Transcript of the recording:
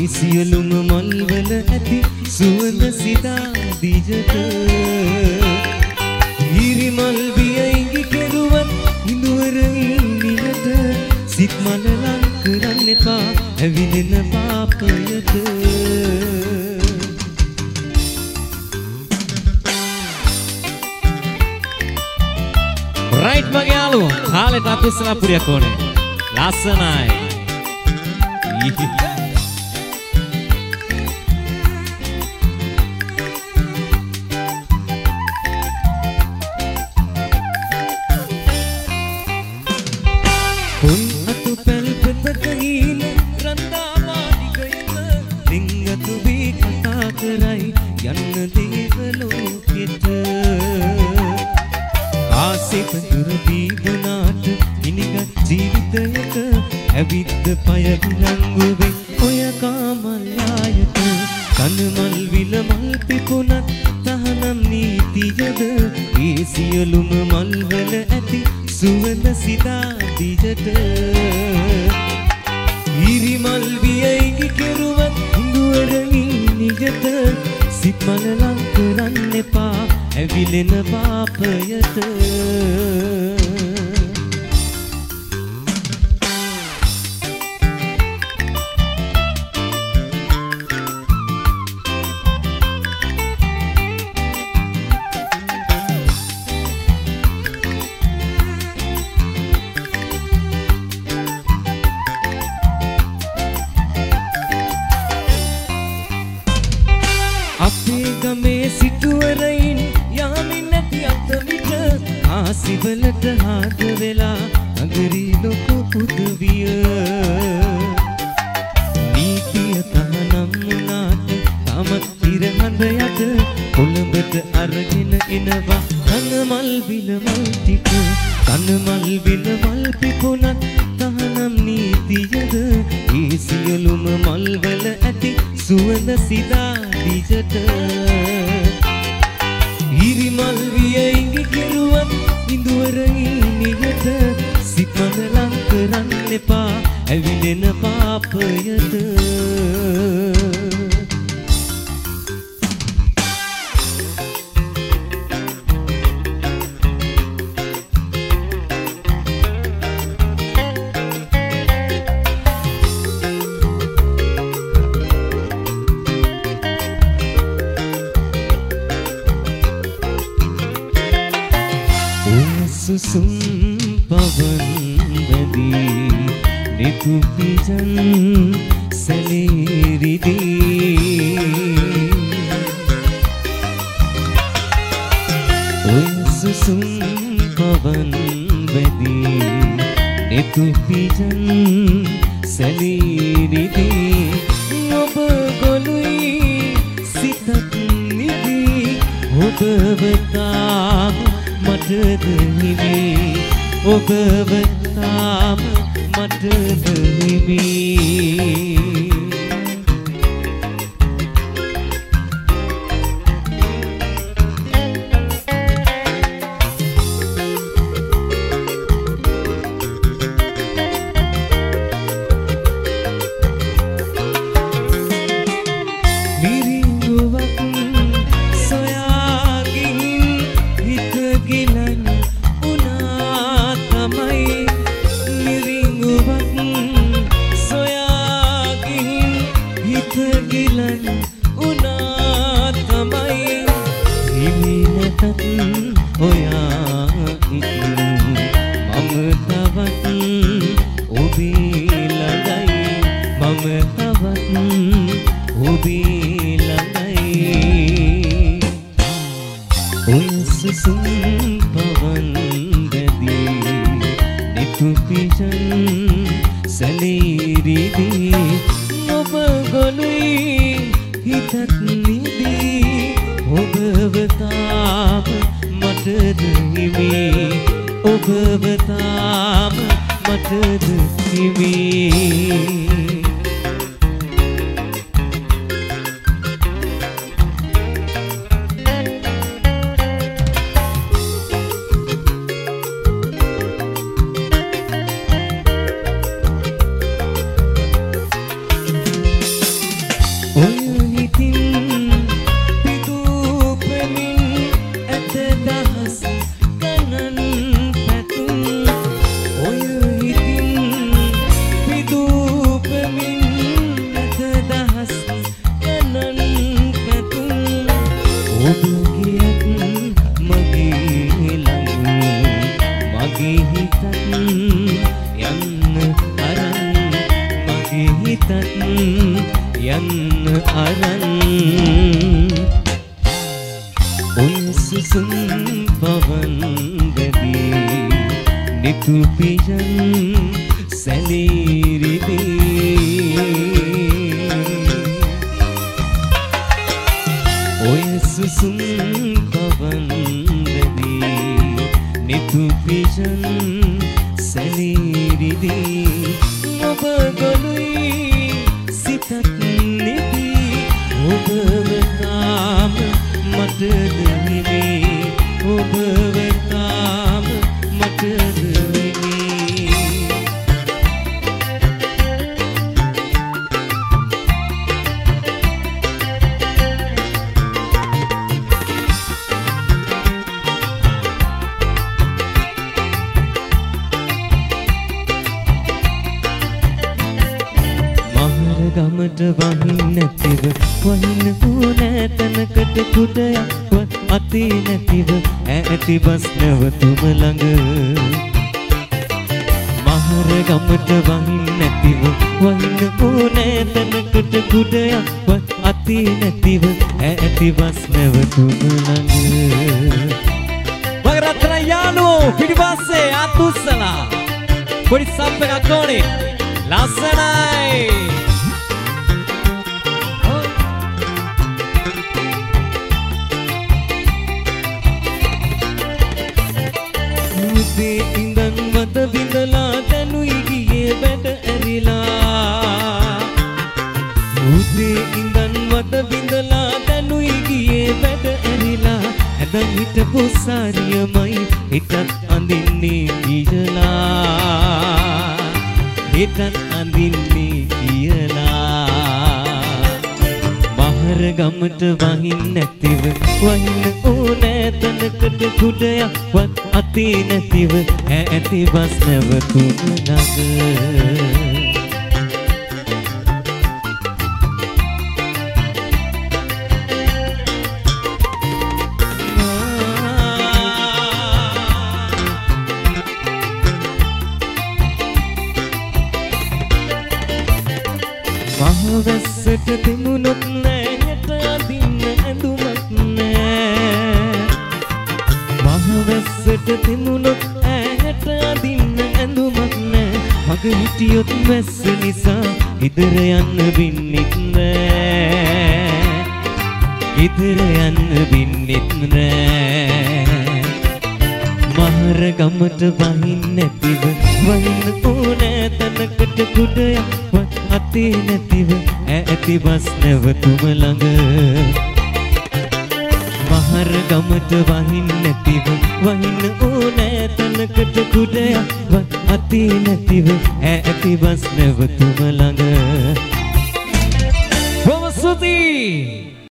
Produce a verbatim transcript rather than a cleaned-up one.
සියලුම මල්වල ඇති සුවඳ සිතා දිජට හිරි මල් වියයිඟි කෙරුවත් හිඳුවර ඉන්දියට සිත් මල ලං කරන්න එපා ඇවිලෙන පාපයට රයිට් මගේ යාළුවෝ කාලෙට අතිස්සලා පුරියක් ඕනේ ලස්සනයි Pun atu pel petakain randa madigayna ringatu bi kata karai yanna devaloketa ආසිත දුරදී වුණාට ඉනිගත් ජීවිතයක ඇවිත් පය විලංගුවේ ඔය කාමල්යායට කනමල් විලමල් පිපුණත් තහනම් නීතියද ඒ සියලුම මල්වල ඇති සුවඳ සිතා දිජට හිරිමල් වියයිඟි කෙරුවත් හිඳුවර නිජට සිත් මල ලං කරන්න එපා ඇවිලෙන පාපයට අපේ ගමේ සිටුවරයින් යාමින් නැති අතමිට ආසිවලට හාද වෙලා අගරි ලොකු පුදවිය නීතිය තහනම් වුණාට තමත් ඉරහඳ යට කොළඹට අරගෙන එනවා කනමල් විලමල් ටික කනමල් විලමල් පිපුණත් තහනම් නීතියද ඒ සියලුම මල්වල ඇති සුවඳ සිතා දිජට හිරිමල් වියයිඟි කෙරුවත් ඉඳුවර ඉනියට සිත් මල ලං කරන්න එපා ඇවිලෙන පාපයට සුසුම් පවන් වැදී නිතු පිජන් සැලීරිදී ඔය සුසුම් පවන් වැදී නිතු පිජන් සැලීරිදී ඔබ ගොළුයි සිතත් නිදී ඔබ වතාම මටද හිමි ඔබව තාම මටද හිමි ඔය හිතින් පිදූපමින් ඇත දහස් ගණන් පැතුම් ඔය හිතින් පිදූපමින් ඇත දහස් ගණන් පැතුම් ඔබ ගියත් මගේ ළඟ මගේ හිතත් යන්න අරන් මගේ හිතත් යන්න අරන් ඔය සුසුම් පවන් බැදී නිතු පියන් සැලීරිදී ඔය සුසුම් පවන් බැදී නිතු පියන් සැලීරිදී ඔබ ගොනුයි සිතක් නිදී ඔබව තාම මට දෙහිමි ඔබව තාම මට දෙහිමි ගමට වහින් නැතිව වහින ඕනෑ තැනකට කුඩයක් අතේ නැතිව ඈති බස් නැවතුම ළඟ මහර ගමට වහින් නැතිව වහින ඕනෑ තැනකට කුඩයක් අතේ නැතිව ඈති බස් නැවතුම ළඟ මගේ රත්න යාළුවෝ පිටිපස්සේ අතුස්සලා පොඩි සබ් එකක් ඕනේ ලස්සනයි ඉඳන් මත විඳලා දැනුයි ගියේ වැඩ ඇරිලා උදේ ඉඳන් මත විඳලා දැනුයි ගියේ වැඩ ඇරිලා ඇඳන් හිටපු සාරියමයි හිතත් අඳින්නේ කියලා හිතත් අඳින්නේ කියලා මහර ගමට වහින් නැතිව වහින්න ඕනෑ තැනකට කුඩයක්වත් අතේ නැතිව ඈති බස් නැවතුම ළඟ මහවැස්සට දෙමුණොත් නෑ හෙට අදින්න ඇඳුමක් නෑ මහවැස්සට දෙමුණොත් ඈට අදින්න ඇඳුමක් නෑ මග හිටියොත් වැස්ස නිසා ඉදර යන්න බින්නෙත් නෑ ඉදර යන්න බින්නෙත් නෑ මහර ගමට වහින් නැතිව වහින්න ඕනෑ තැනකට කුඩයක් අතේ නැතිව ඈති බස් නැවතුම ළඟ මහර ගමට වහින් නැතිව වහින්න ඕනෑ තැනකට කුඩයක් අතේ නැතිව ඈති බස් නැවතුම ළඟ බොහොම ස්තුතියි